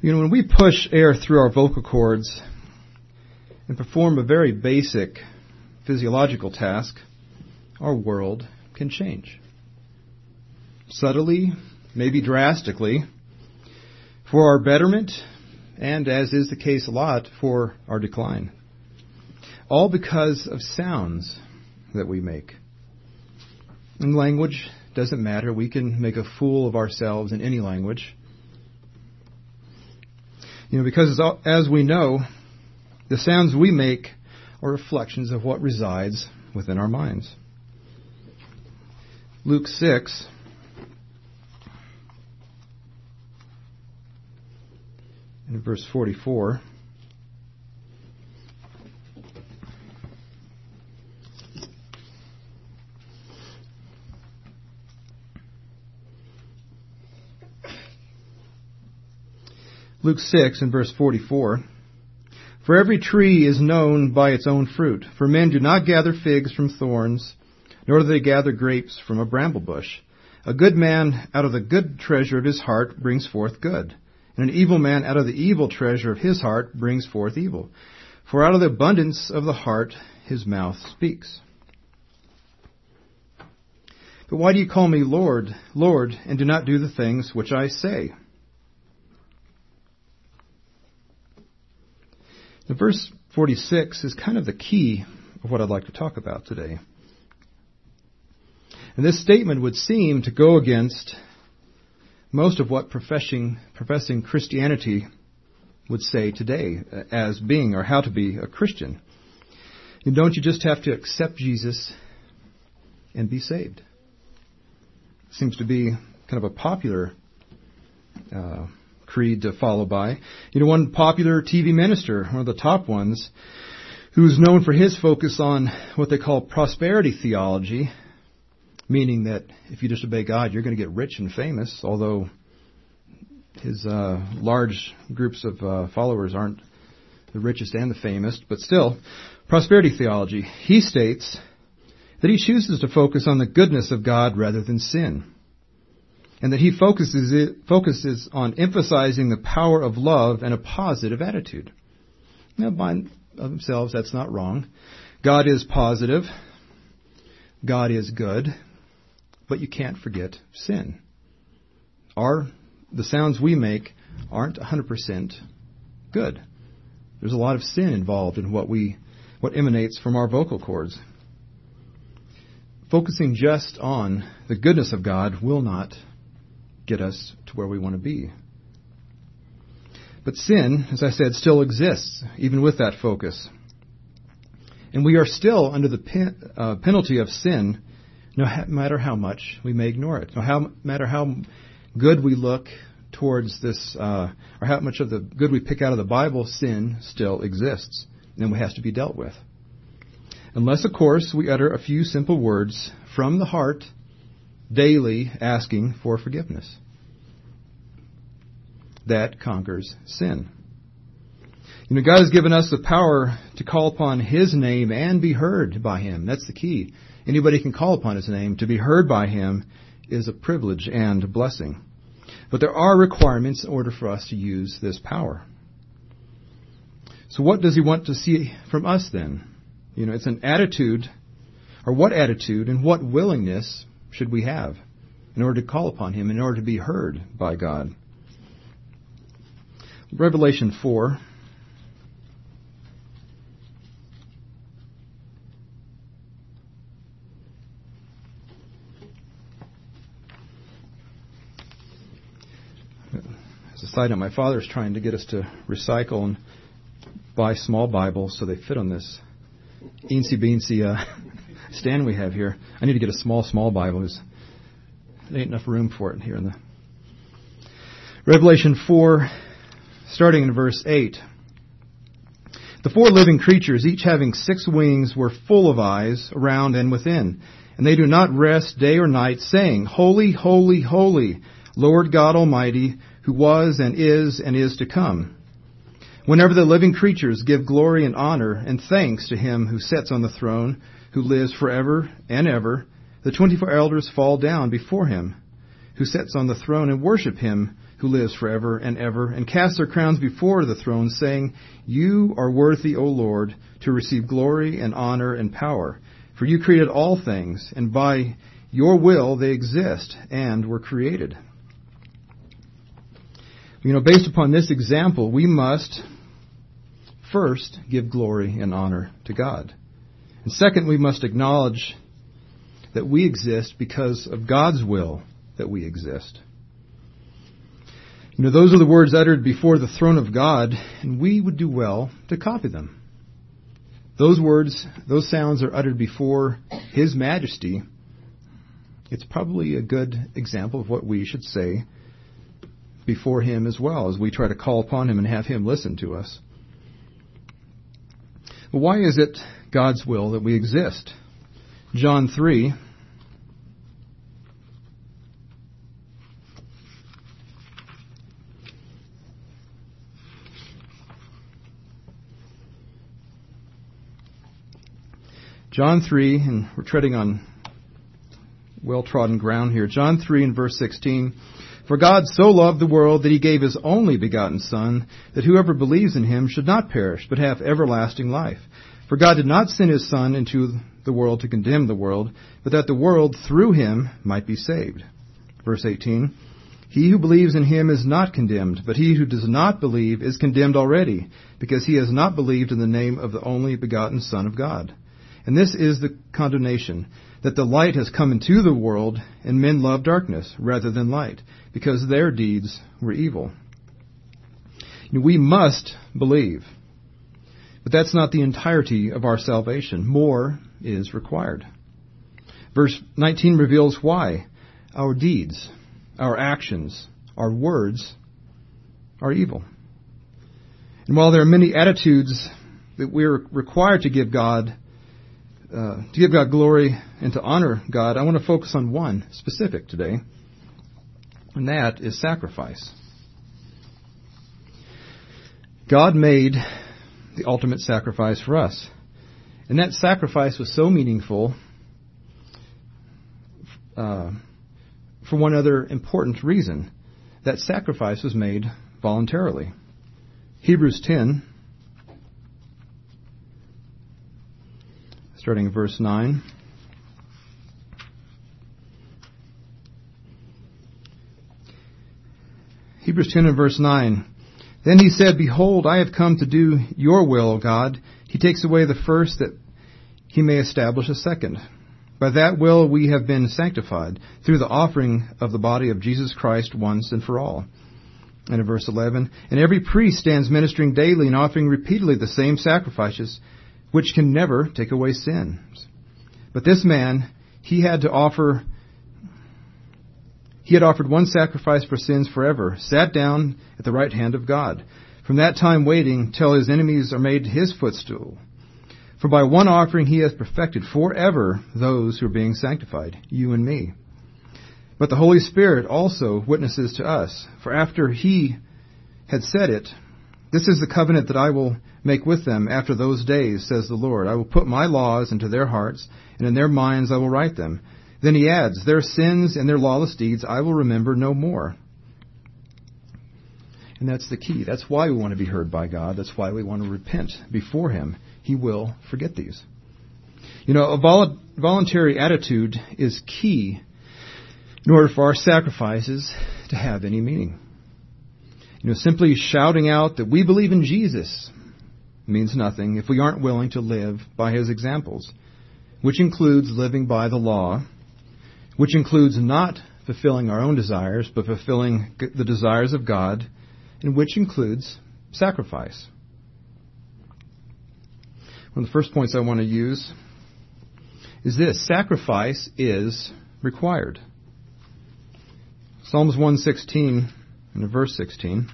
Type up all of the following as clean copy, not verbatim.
When we push air through our vocal cords and perform a very basic physiological task, our world can change. Subtly, maybe drastically, for our betterment, and as is the case a lot, for our decline. All because of sounds that we make. And language doesn't matter. We can make a fool of ourselves in any language. Because as we know, the sounds we make are reflections of what resides within our minds. Luke 6, in verse 44. Luke 6 and verse 44. For every tree is known by its own fruit. For men do not gather figs from thorns, nor do they gather grapes from a bramble bush. A good man out of the good treasure of his heart brings forth good, and an evil man out of the evil treasure of his heart brings forth evil. For out of the abundance of the heart his mouth speaks. But why do you call me Lord, Lord, and do not do the things which I say? Now, verse 46 is kind of the key of what I'd like to talk about today. And this statement would seem to go against most of what professing Christianity would say today as being or how to be a Christian. And don't you just have to accept Jesus and be saved? Seems to be kind of a popular creed to follow by. One popular TV minister, one of the top ones, who's known for his focus on what they call prosperity theology, meaning that if you just obey God, you're going to get rich and famous, although his large groups of followers aren't the richest and the famous, but still, prosperity theology. He states that he chooses to focus on the goodness of God rather than sin, and that he focuses on emphasizing the power of love and a positive attitude. Now, by themselves, that's not wrong. God is positive. God is good. But you can't forget sin. The sounds we make aren't 100% good. There's a lot of sin involved in what emanates from our vocal cords. Focusing just on the goodness of God will not get us to where we want to be. But sin, as I said, still exists, even with that focus. And we are still under the penalty of sin, no matter how much we may ignore it. No matter how good we look towards this, or how much of the good we pick out of the Bible, sin still exists, and it has to be dealt with. Unless, of course, we utter a few simple words from the heart, daily asking for forgiveness. That conquers sin. God has given us the power to call upon His name and be heard by Him. That's the key. Anybody can call upon His name. To be heard by Him is a privilege and a blessing. But there are requirements in order for us to use this power. So what does He want to see from us then? It's an attitude, or what attitude and what willingness should we have in order to call upon Him, in order to be heard by God? Revelation 4. As a side note, my father's trying to get us to recycle and buy small Bibles so they fit on this eensy-beensy stand we have here. I need to get a small Bible. There ain't enough room for it here in the Revelation 4, starting in verse 8. The 4 living creatures, each having 6 wings, were full of eyes around and within, and they do not rest day or night, saying, Holy, holy, holy, Lord God Almighty, who was and is to come. Whenever the living creatures give glory and honor and thanks to Him who sits on the throne, who lives forever and ever, the 24 elders fall down before Him, who sits on the throne, and worship Him, who lives forever and ever, and cast their crowns before the throne, saying, You are worthy, O Lord, to receive glory and honor and power. For you created all things, and by your will they exist and were created. Based upon this example, we must first give glory and honor to God. And second, we must acknowledge that we exist because of God's will that we exist. Those are the words uttered before the throne of God, and we would do well to copy them. Those words, those sounds are uttered before His Majesty. It's probably a good example of what we should say before Him as well, as we try to call upon Him and have Him listen to us. But why is it God's will that we exist? John 3. John 3, and we're treading on well-trodden ground here. John 3 and verse 16. For God so loved the world that He gave His only begotten Son, that whoever believes in Him should not perish, but have everlasting life. For God did not send His Son into the world to condemn the world, but that the world through Him might be saved. Verse 18. He who believes in Him is not condemned, but he who does not believe is condemned already, because he has not believed in the name of the only begotten Son of God. And this is the condemnation, that the light has come into the world, and men love darkness rather than light, because their deeds were evil. We must believe. But that's not the entirety of our salvation. More is required. Verse 19 reveals why. Our deeds, our actions, our words are evil. And while there are many attitudes that we're required to give God glory and to honor God, I want to focus on one specific today, and that is sacrifice. God made the ultimate sacrifice for us, and that sacrifice was so meaningful for one other important reason. That sacrifice was made voluntarily. Hebrews 10, starting in verse 9. Hebrews 10 and verse 9. Then he said, Behold, I have come to do your will, O God. He takes away the first that he may establish a second. By that will we have been sanctified through the offering of the body of Jesus Christ once and for all. And in verse 11, And every priest stands ministering daily and offering repeatedly the same sacrifices, which can never take away sins. But this man, he had offered one sacrifice for sins forever, sat down at the right hand of God, from that time waiting till his enemies are made his footstool. For by one offering he has perfected forever those who are being sanctified, you and me. But the Holy Spirit also witnesses to us, for after he had said it, This is the covenant that I will make with them after those days, says the Lord. I will put my laws into their hearts, and in their minds I will write them. Then he adds, Their sins and their lawless deeds I will remember no more. And that's the key. That's why we want to be heard by God. That's why we want to repent before Him. He will forget these. A voluntary attitude is key in order for our sacrifices to have any meaning. Simply shouting out that we believe in Jesus means nothing if we aren't willing to live by His examples, which includes living by the law, which includes not fulfilling our own desires, but fulfilling the desires of God, and which includes sacrifice. One of the first points I want to use is this: sacrifice is required. Psalms 116 and verse 16.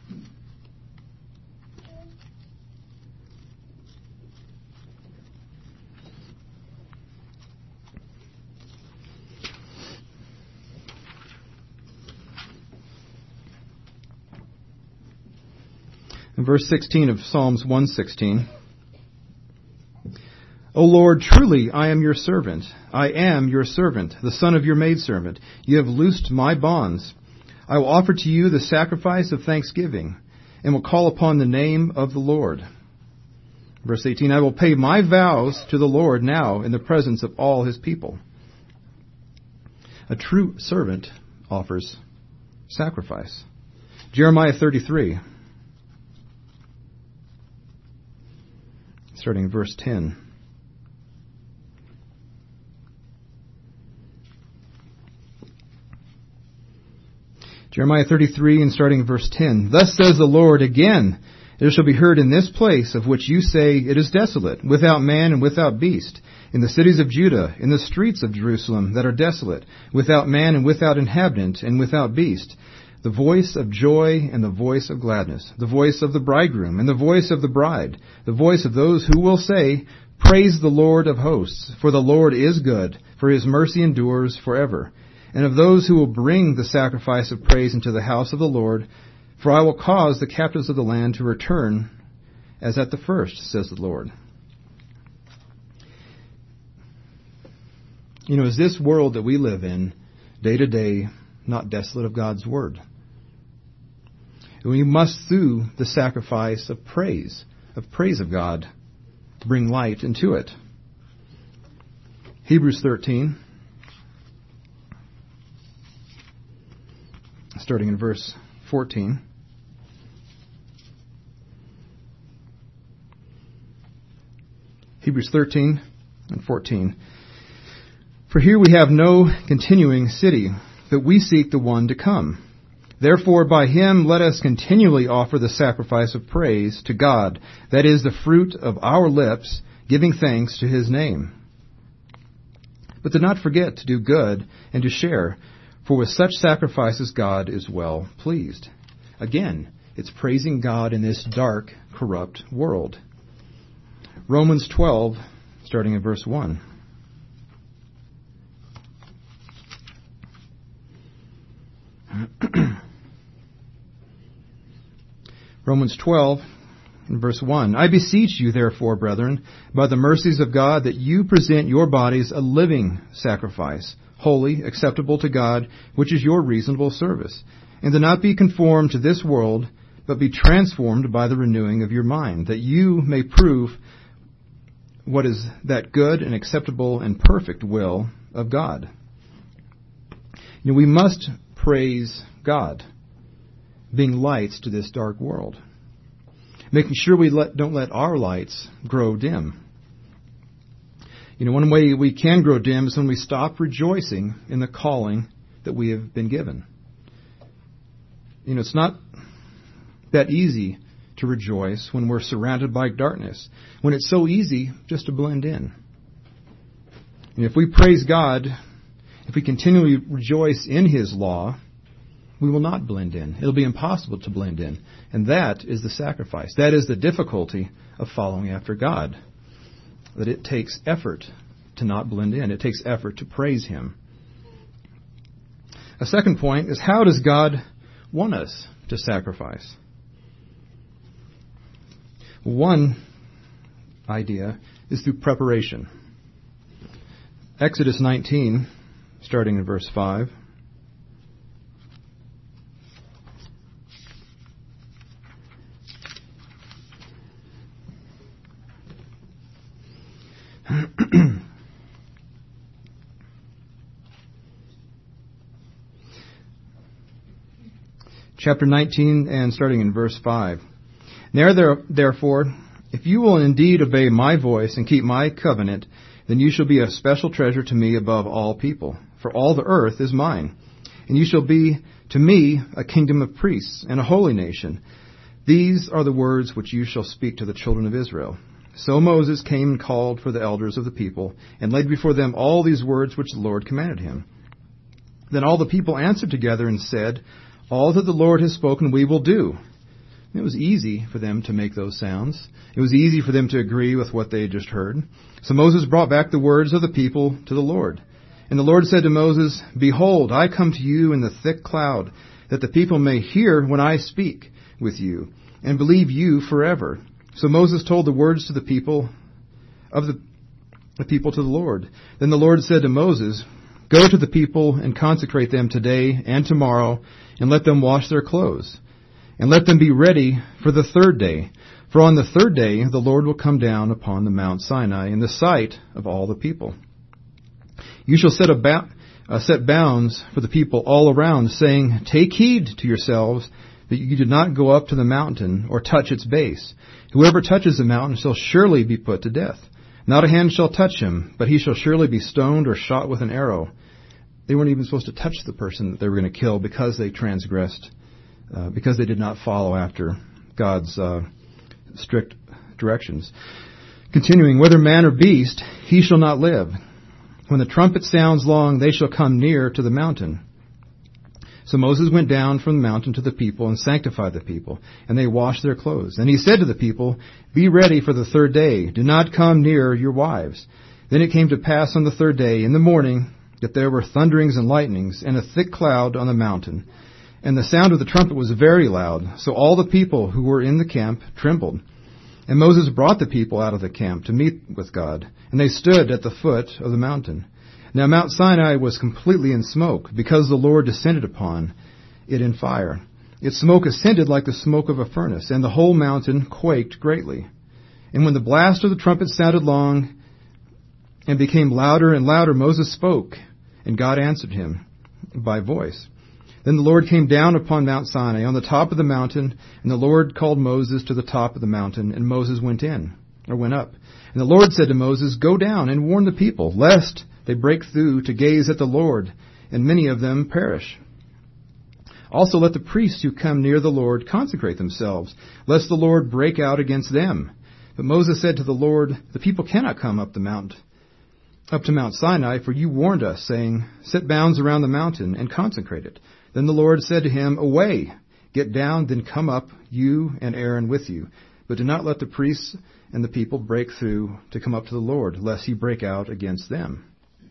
In verse 16 of Psalms 116, O Lord, truly I am your servant. I am your servant, the son of your maidservant. You have loosed my bonds. I will offer to you the sacrifice of thanksgiving, and will call upon the name of the Lord. Verse 18, I will pay my vows to the Lord now in the presence of all his people. A true servant offers sacrifice. Jeremiah 33, starting in verse 10. Jeremiah 33 and starting in verse 10. Thus says the Lord, again, there shall be heard in this place of which you say it is desolate, without man and without beast, in the cities of Judah, in the streets of Jerusalem that are desolate, without man and without inhabitant and without beast, the voice of joy and the voice of gladness, the voice of the bridegroom and the voice of the bride, the voice of those who will say, Praise the Lord of hosts, for the Lord is good, for his mercy endures forever. And of those who will bring the sacrifice of praise into the house of the Lord, for I will cause the captives of the land to return as at the first, says the Lord. You know, is this world that we live in, day to day, not desolate of God's word? We must, through the sacrifice of praise of God, bring light into it. Hebrews 13, starting in verse 14. Hebrews 13 and 14. For here we have no continuing city, but we seek the one to come. Therefore by him let us continually offer the sacrifice of praise to God, that is the fruit of our lips, giving thanks to his name. But do not forget to do good and to share, for with such sacrifices God is well pleased. Again, it's praising God in this dark, corrupt world. Romans 12, starting in verse 1. Romans 12, in verse 1. I beseech you, therefore, brethren, by the mercies of God, that you present your bodies a living sacrifice, holy, acceptable to God, which is your reasonable service. And do not be conformed to this world, but be transformed by the renewing of your mind, that you may prove what is that good and acceptable and perfect will of God. You know, we must praise God, being lights to this dark world, making sure we don't let our lights grow dim. You know, one way we can grow dim is when we stop rejoicing in the calling that we have been given. You know, it's not that easy to rejoice when we're surrounded by darkness, when it's so easy just to blend in. And if we praise God, if we continually rejoice in his law, we will not blend in. It'll be impossible to blend in. And that is the sacrifice. That is the difficulty of following after God. That it takes effort to not blend in. It takes effort to praise him. A second point is, how does God want us to sacrifice? One idea is through preparation. Exodus 19, starting in verse 5. Chapter 19 and starting in verse 5. Therefore, if you will indeed obey my voice and keep my covenant, then you shall be a special treasure to me above all people. For all the earth is mine, and you shall be to me a kingdom of priests and a holy nation. These are the words which you shall speak to the children of Israel. So Moses came and called for the elders of the people, and laid before them all these words which the Lord commanded him. Then all the people answered together and said, All that the Lord has spoken we will do. It was easy for them to make those sounds. It was easy for them to agree with what they had just heard. So Moses brought back the words of the people to the Lord. And the Lord said to Moses, Behold, I come to you in the thick cloud, that the people may hear when I speak with you, and believe you forever. So Moses told the words to the people of the people to the Lord. Then the Lord said to Moses, Go to the people and consecrate them today and tomorrow, and let them wash their clothes. And let them be ready for the third day. For on the third day the Lord will come down upon the Mount Sinai in the sight of all the people. You shall set bounds for the people all around, saying, Take heed to yourselves that you do not go up to the mountain or touch its base. Whoever touches the mountain shall surely be put to death. Not a hand shall touch him, but he shall surely be stoned or shot with an arrow. They weren't even supposed to touch the person that they were going to kill because they transgressed, because they did not follow after God's strict directions. Continuing, whether man or beast, he shall not live. When the trumpet sounds long, they shall come near to the mountain. So Moses went down from the mountain to the people and sanctified the people, and they washed their clothes. And he said to the people, Be ready for the third day. Do not come near your wives. Then it came to pass on the third day in the morning that there were thunderings and lightnings and a thick cloud on the mountain. And the sound of the trumpet was very loud. So all the people who were in the camp trembled. And Moses brought the people out of the camp to meet with God, and they stood at the foot of the mountain. Now Mount Sinai was completely in smoke, because the Lord descended upon it in fire. Its smoke ascended like the smoke of a furnace, and the whole mountain quaked greatly. And when the blast of the trumpet sounded long and became louder and louder, Moses spoke, and God answered him by voice. Then the Lord came down upon Mount Sinai on the top of the mountain, and the Lord called Moses to the top of the mountain, and Moses went up. And the Lord said to Moses, Go down and warn the people, lest they break through to gaze at the Lord, and many of them perish. Also let the priests who come near the Lord consecrate themselves, lest the Lord break out against them. But Moses said to the Lord, The people cannot come up to Mount Sinai, for you warned us, saying, Set bounds around the mountain and consecrate it. Then the Lord said to him, Away, get down, then come up, you and Aaron with you. But do not let the priests and the people break through to come up to the Lord, lest he break out against them.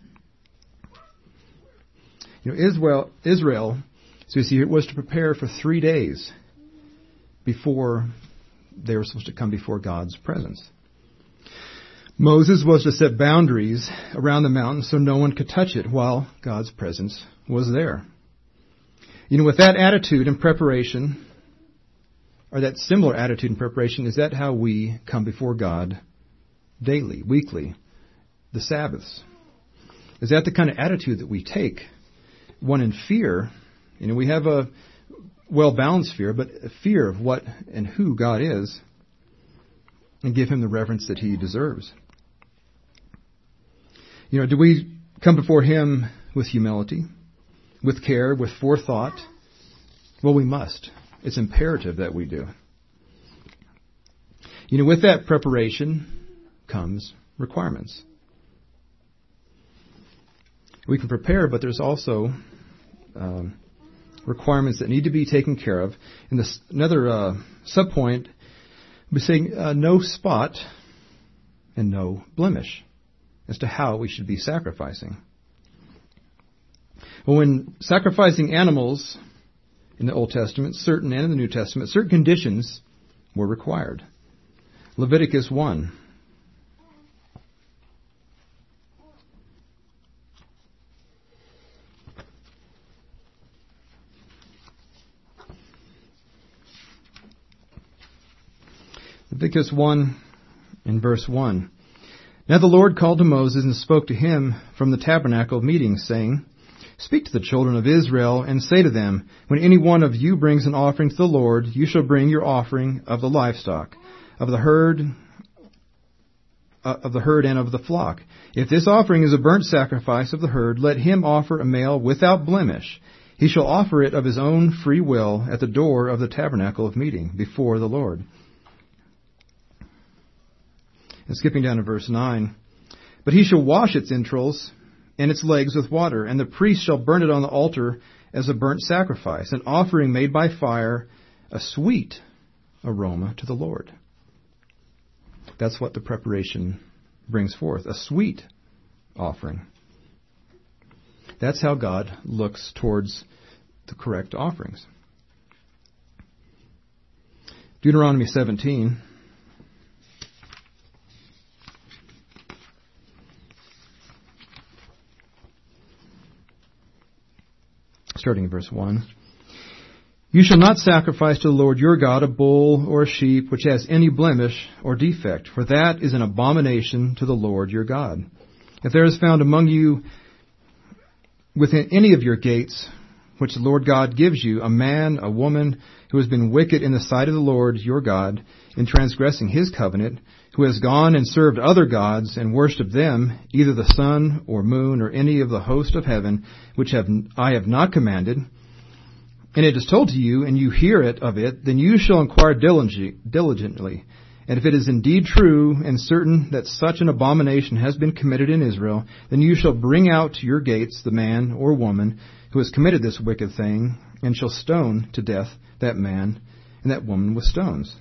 Israel, so you see, it was to prepare for 3 days before they were supposed to come before God's presence. Moses was to set boundaries around the mountain so no one could touch it while God's presence was there. With that attitude and preparation, or that similar attitude and preparation, is that how we come before God daily, weekly, the Sabbaths? Is that the kind of attitude that we take? One in fear. We have a well-balanced fear, but a fear of what and who God is, and give him the reverence that he deserves. Do we come before him with humility, with care, with forethought? Well, we must. It's imperative that we do. With that preparation comes requirements. We can prepare, but there's also requirements that need to be taken care of. And another subpoint, we're saying no spot and no blemish as to how we should be sacrificing. Well, when sacrificing animals in the Old Testament, and in the New Testament, certain conditions were required. Leviticus 1. Leviticus 1 in verse 1. Now the Lord called to Moses and spoke to him from the tabernacle of meeting, saying, Speak to the children of Israel and say to them, When any one of you brings an offering to the Lord, you shall bring your offering of the livestock, of the herd and of the flock. If this offering is a burnt sacrifice of the herd, let him offer a male without blemish. He shall offer it of his own free will at the door of the tabernacle of meeting before the Lord. And skipping down to verse 9. But he shall wash its entrails and its legs with water, and the priest shall burn it on the altar as a burnt sacrifice, an offering made by fire, a sweet aroma to the Lord. That's what the preparation brings forth, a sweet offering. That's how God looks towards the correct offerings. Deuteronomy 17. starting in verse 1. You shall not sacrifice to the Lord your God a bull or a sheep which has any blemish or defect, for that is an abomination to the Lord your God. If there is found among you within any of your gates, which the Lord God gives you, a man, a woman, who has been wicked in the sight of the Lord your God, in transgressing his covenant, who has gone and served other gods and worshipped them, either the sun or moon or any of the host of heaven, which I have not commanded, and it is told to you, and you hear it of it, then you shall inquire diligently. And if it is indeed true and certain that such an abomination has been committed in Israel, then you shall bring out to your gates the man or woman who has committed this wicked thing, and shall stone to death that man and that woman with stones.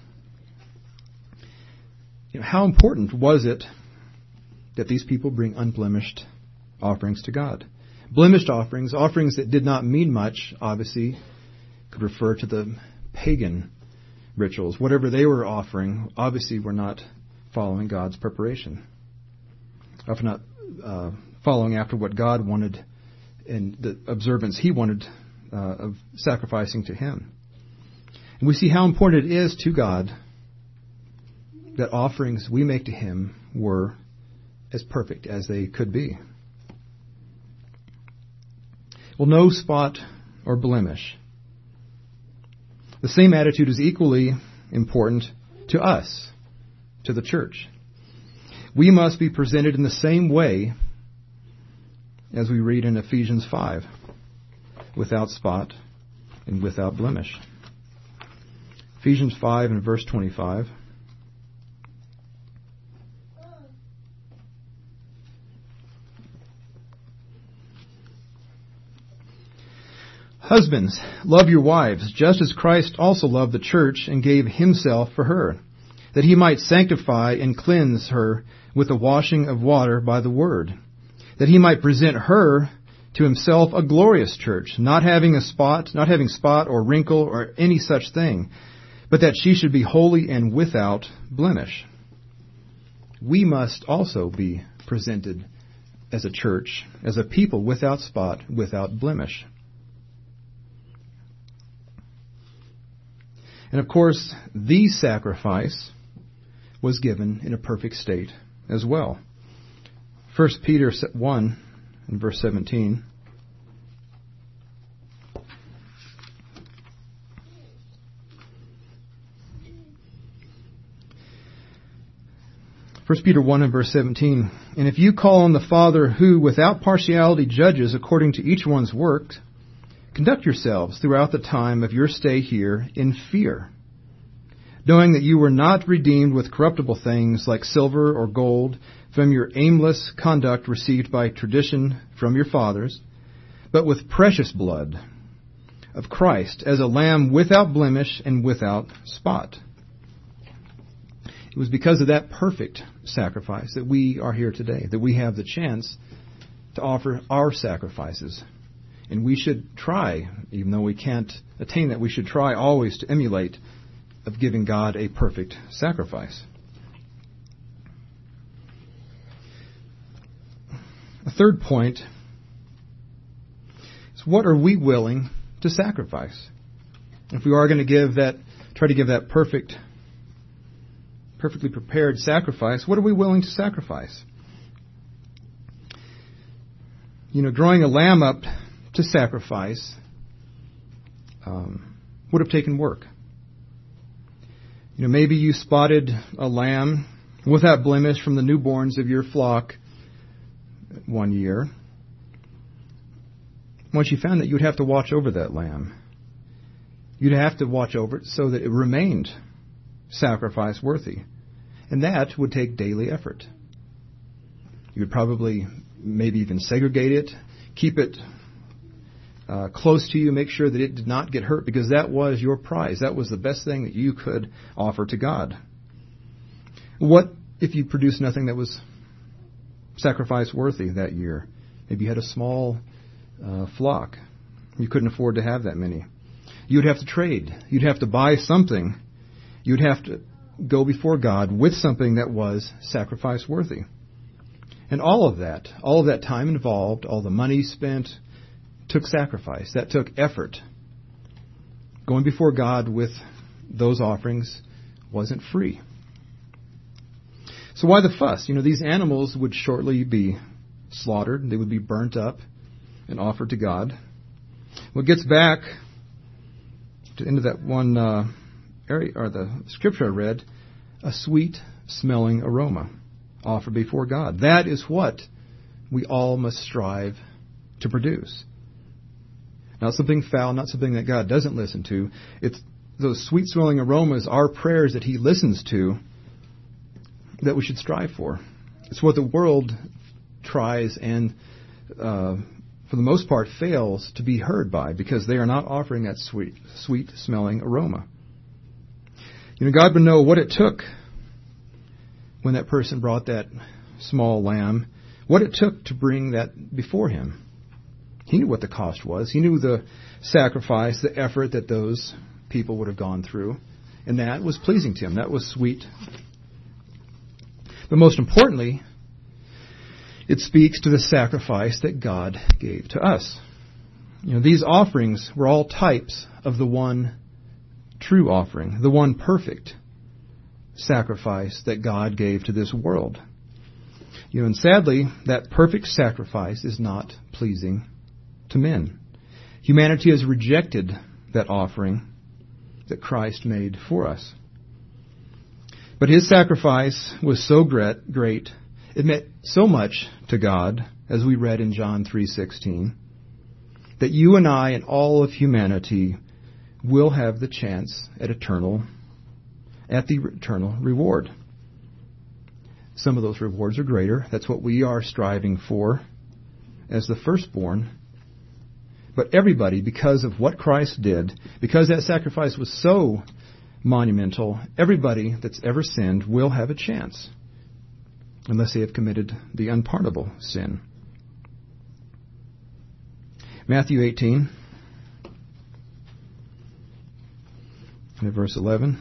How important was it that these people bring unblemished offerings to God? Blemished offerings, offerings that did not mean much, obviously, could refer to the pagan rituals. Whatever they were offering, obviously were not following God's preparation. Often not following after what God wanted and the observance He wanted of sacrificing to Him. And we see how important it is to God that offerings we make to Him were as perfect as they could be. Well, no spot or blemish. The same attitude is equally important to us, to the church. We must be presented in the same way as we read in Ephesians 5, without spot and without blemish. Ephesians 5 and verse 25. Husbands, love your wives, just as Christ also loved the church and gave himself for her, that he might sanctify and cleanse her with the washing of water by the word, that he might present her to himself a glorious church, not having spot or wrinkle or any such thing, but that she should be holy and without blemish. We must also be presented as a church, as a people without spot, without blemish. And of course, the sacrifice was given in a perfect state as well. 1 Peter 1 and verse 17. First Peter 1 and verse 17. And if you call on the Father who without partiality judges according to each one's work, conduct yourselves throughout the time of your stay here in fear, knowing that you were not redeemed with corruptible things like silver or gold from your aimless conduct received by tradition from your fathers, but with precious blood of Christ as a lamb without blemish and without spot. It was because of that perfect sacrifice that we are here today, that we have the chance to offer our sacrifices. And we should try, even though we can't attain that, we should try always to emulate of giving God a perfect sacrifice. A third point is, what are we willing to sacrifice? If we are going to try to give that perfectly prepared sacrifice, what are we willing to sacrifice? Growing a lamb up to sacrifice would have taken work. Maybe you spotted a lamb without blemish from the newborns of your flock one year. Once you found that, you'd have to watch over that lamb. You'd have to watch over it so that it remained sacrifice worthy. And that would take daily effort. You would probably maybe even segregate it, keep it close to you, make sure that it did not get hurt, because that was your prize. That was the best thing that you could offer to God. What if you produced nothing that was sacrifice worthy that year? Maybe you had a small flock. You couldn't afford to have that many. You'd have to trade. You'd have to buy something. You'd have to go before God with something that was sacrifice worthy. And all of that time involved, all the money spent, took sacrifice. That took effort. Going before God with those offerings wasn't free. So why the fuss? These animals would shortly be slaughtered. They would be burnt up and offered to God. Well, it gets back into that one area, or the scripture I read, a sweet-smelling aroma offered before God. That is what we all must strive to produce. Not something foul, not something that God doesn't listen to. It's those sweet-smelling aromas, our prayers that He listens to, that we should strive for. It's what the world tries and, for the most part, fails to be heard by, because they are not offering that sweet-smelling aroma. God would know what it took when that person brought that small lamb, what it took to bring that before Him. He knew what the cost was. He knew the sacrifice, the effort that those people would have gone through, and that was pleasing to Him. That was sweet. But most importantly, it speaks to the sacrifice that God gave to us. These offerings were all types of the one true offering, the one perfect sacrifice that God gave to this world. And sadly, that perfect sacrifice is not pleasing to men. Humanity has rejected that offering that Christ made for us. But His sacrifice was so great, it meant so much to God, as we read in John 3:16, that you and I and all of humanity will have the chance at the eternal reward. Some of those rewards are greater. That's what we are striving for as the firstborn. But everybody, because of what Christ did, because that sacrifice was so monumental, everybody that's ever sinned will have a chance, unless they have committed the unpardonable sin. Matthew 18, and verse 11.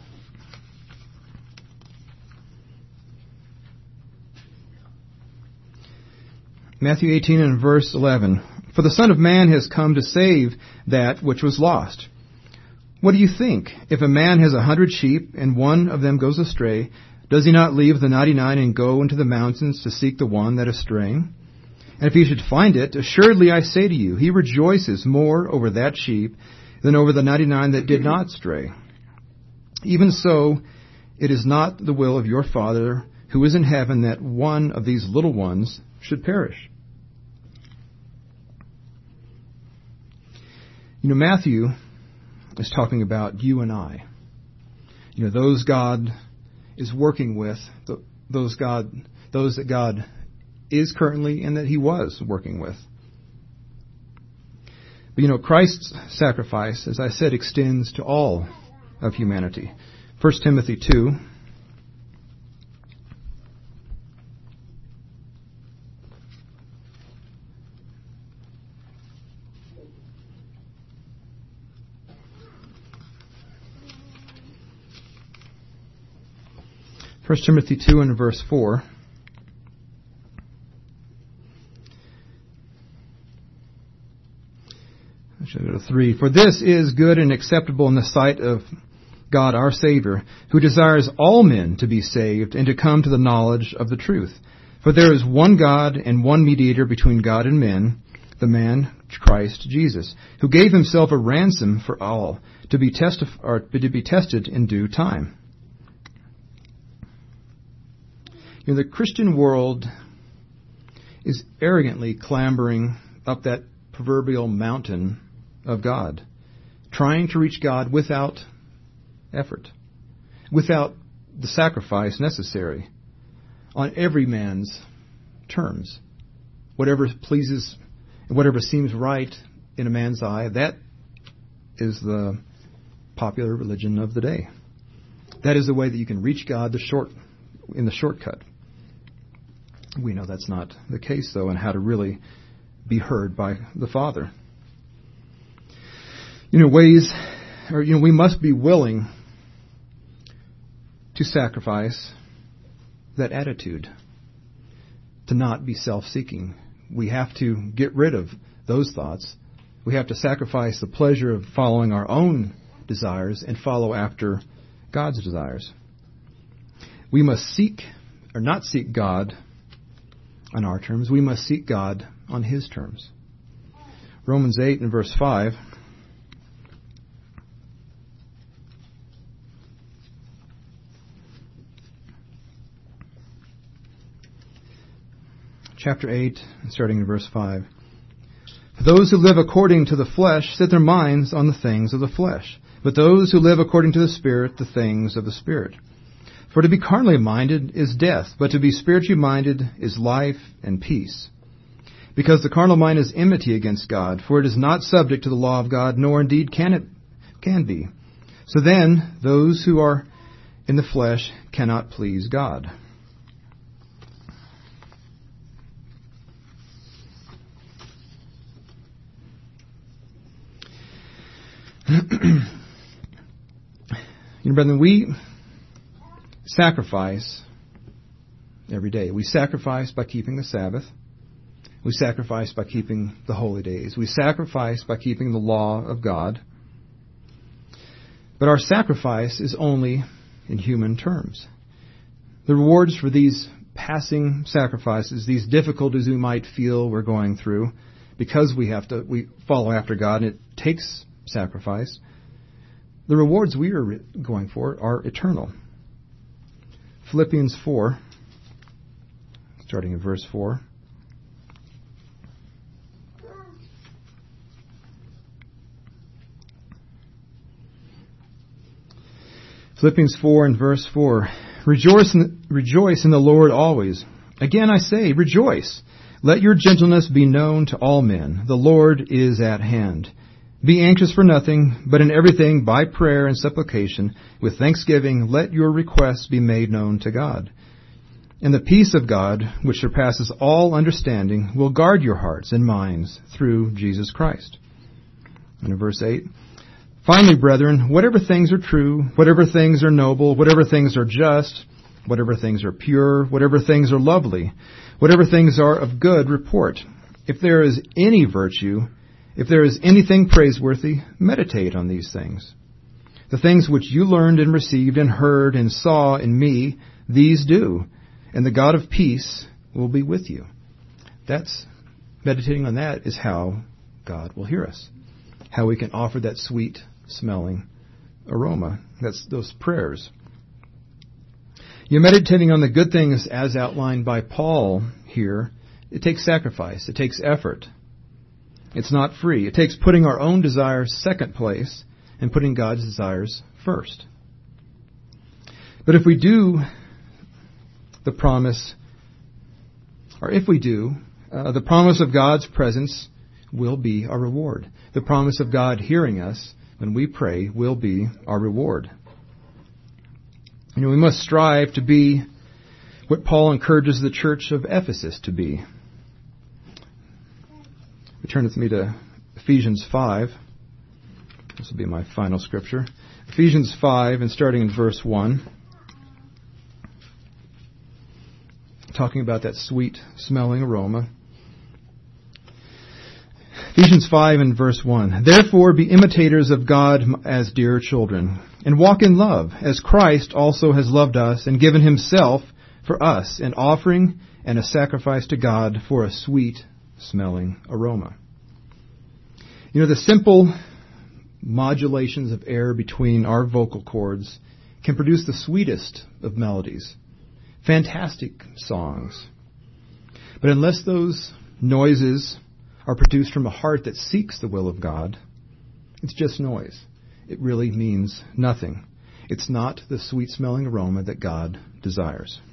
Matthew 18 and verse 11. For the Son of Man has come to save that which was lost. What do you think? If a man has 100 sheep and one of them goes astray, does he not leave the 99 and go into the mountains to seek the one that is straying? And if he should find it, assuredly I say to you, he rejoices more over that sheep than over the 99 that did not stray. Even so, it is not the will of your Father who is in heaven that one of these little ones should perish. Matthew is talking about you and I. Those God is working with, those that God is currently and that He was working with. But Christ's sacrifice, as I said, extends to all of humanity. 1 Timothy 2. First Timothy 2 and verse 4. I should go to 3. For this is good and acceptable in the sight of God our Savior, who desires all men to be saved and to come to the knowledge of the truth. For there is one God and one mediator between God and men, the man Christ Jesus, who gave Himself a ransom for all, to be tested in due time. The Christian world is arrogantly clambering up that proverbial mountain of God, trying to reach God without effort, without the sacrifice necessary, on every man's terms. Whatever pleases, whatever seems right in a man's eye, that is the popular religion of the day. That is the way that you can reach God in the shortcut. We know that's not the case, though, and how to really be heard by the Father. We must be willing to sacrifice that attitude, to not be self-seeking. We have to get rid of those thoughts. We have to sacrifice the pleasure of following our own desires and follow after God's desires. We must seek, or not seek God on our terms. We must seek God on His terms. Romans 8 and verse 5. Chapter 8, starting in verse 5. For those who live according to the flesh set their minds on the things of the flesh, but those who live according to the Spirit, the things of the Spirit. For to be carnally minded is death, but to be spiritually minded is life and peace. Because the carnal mind is enmity against God, for it is not subject to the law of God, nor indeed can be. So then, those who are in the flesh cannot please God. Brethren, we sacrifice every day. We sacrifice by keeping the Sabbath. We sacrifice by keeping the holy days. We sacrifice by keeping the law of God. But our sacrifice is only in human terms. The rewards for these passing sacrifices, these difficulties we might feel we're going through, because we follow after God, and it takes sacrifice, the rewards we are going for are eternal. Philippians 4, starting in verse 4. Philippians 4 and verse 4. Rejoice in the Lord always. Again I say, rejoice. Let your gentleness be known to all men. The Lord is at hand. Be anxious for nothing, but in everything by prayer and supplication, with thanksgiving, let your requests be made known to God. And the peace of God, which surpasses all understanding, will guard your hearts and minds through Jesus Christ. And in verse 8, finally, brethren, whatever things are true, whatever things are noble, whatever things are just, whatever things are pure, whatever things are lovely, whatever things are of good report, if there is any virtue, if there is anything praiseworthy, meditate on these things. The things which you learned and received and heard and saw in me, these do, and the God of peace will be with you. Meditating on that is how God will hear us, how we can offer that sweet smelling aroma. That's those prayers. You're meditating on the good things as outlined by Paul here. It takes sacrifice. It takes effort. It's not free. It takes putting our own desires second place and putting God's desires first. But if we do the promise, the promise of God's presence will be our reward. The promise of God hearing us when we pray will be our reward. We must strive to be what Paul encourages the church of Ephesus to be. Turn with me to Ephesians 5. This will be my final scripture. Ephesians 5, and starting in verse 1. Talking about that sweet smelling aroma. Ephesians 5 and verse 1. Therefore be imitators of God as dear children, and walk in love, as Christ also has loved us and given himself for us, an offering and a sacrifice to God for a sweet smelling aroma. The simple modulations of air between our vocal cords can produce the sweetest of melodies, fantastic songs. But unless those noises are produced from a heart that seeks the will of God, it's just noise. It really means nothing. It's not the sweet-smelling aroma that God desires.